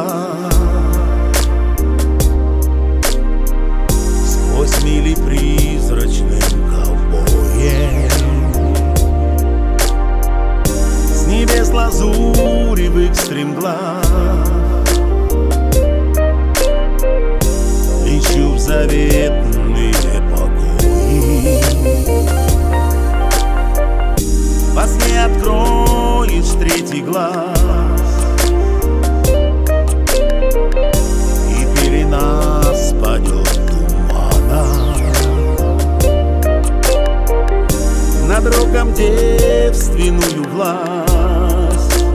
сквозь мили призрачным ковбоем. С небес лазуревых стремглав лечу в заветные покои. Во сне откроешь третий глаз, и пелена спадет тумана. Над рогом девственную власть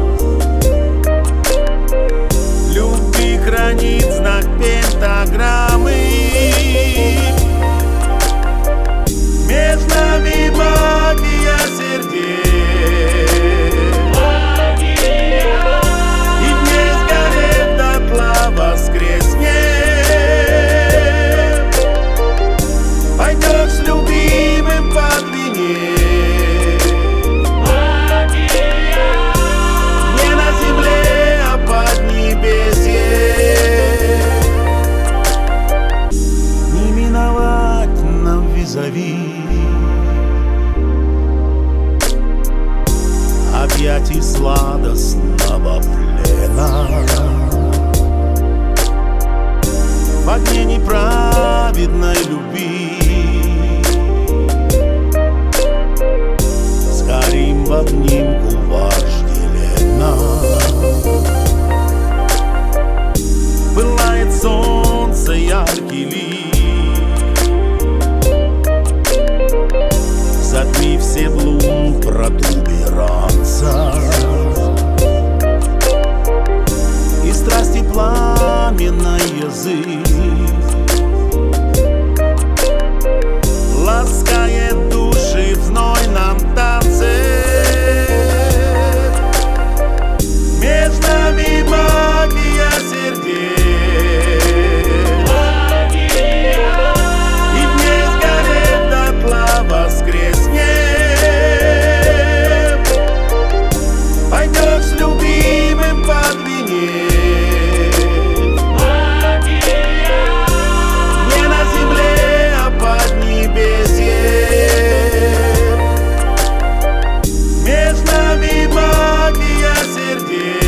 любви хранит знак пентаграммы. Между нами магия сердец, и вместе горит дотла воскреснет. Пойдешь с любимым под венец, не на земле, а под небесье. Не миновать нам визави объятий сладостного плена. В огне неправедной любви сгорим в обнимку вожделенно. Пылает солнце яркий лик, затмив все блум протуберанца. И страсти пламенный язык ласкает души в знойном танце. Между нами магия сердец, и вместе горит дотла воскреснет. Пойдешь с любимым под венец, не на земле, а под небесье. Между нами магия сердец,